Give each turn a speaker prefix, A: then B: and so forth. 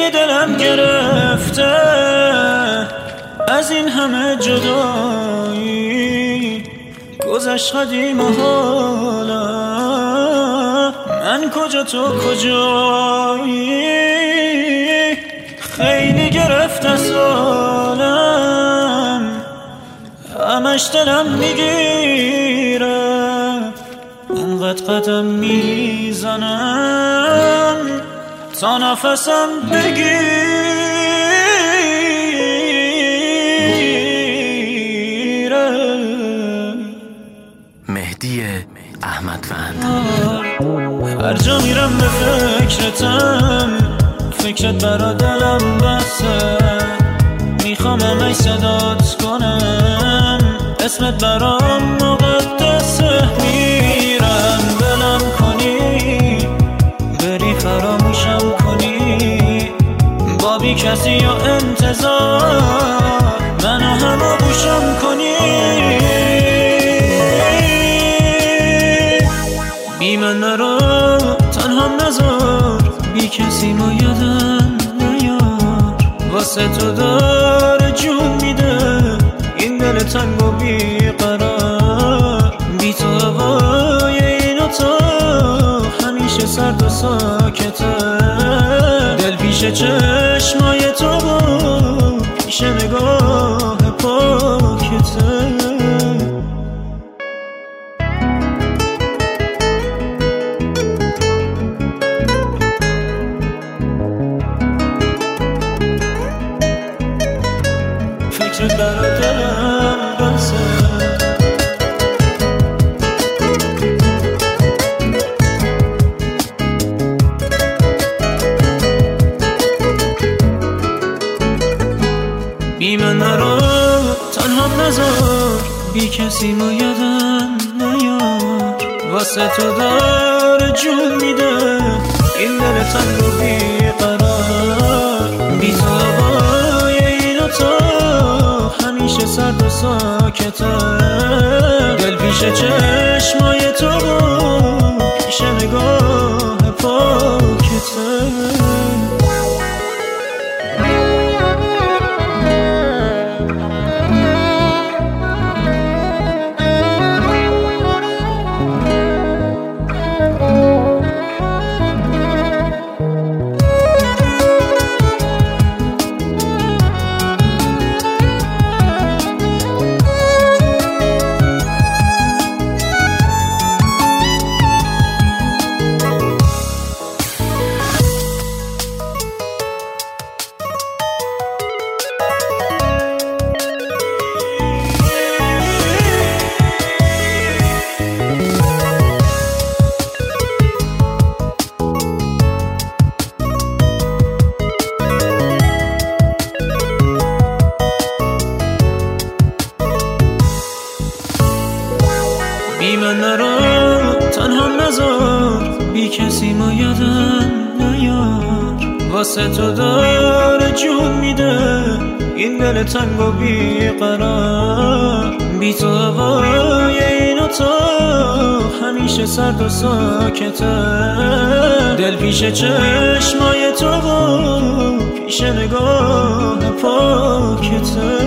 A: خیلی دلم گرفته از این همه جدایی، گذشت قدیم و حالا من کجا تو کجایی. خیلی گرفته سالم، همش دلم میگیره، انقدر قدم میزنم تا نفسم بگیره.
B: مهدی احمدوند.
A: هر جا میرم به فکرتم، فکرت برا دلم بسه، میخوام همه صدات کنم، اسمت برام مقدسه. میرم بلم کنی، بری فراموشم کنی، با بی کسی یا انتظار منو همه بوشم کنی. بی من نرو تنها نذار، بی کسی ما یادم نیار، واسه تو داره جون میده این دل تنگ و بی قرار. بی تو هوای این اتاق همیشه سرد و ساکته، دل پیش چشمای تو و پیش نگاه پاکته. فکرت برا دلم بسه، بی من نرو تنها نذار، بی کسی ما یادم نیار، واسه تو داره جون میده این دل تنگ و بی قرار. بی تو هوای این اتاق همیشه سرد و ساکته، دل پیش چشمای تو و پیش نگاه پاکته. بی من نرو تنها نذار، بی کسی ما یادم نیار، واسه تو داره جون میده این دل تنگ و بی قرار. بی تو هوای این اتاق همیشه سرد و ساکته، دل پیش چشمای تو و پیش نگاه پاکته.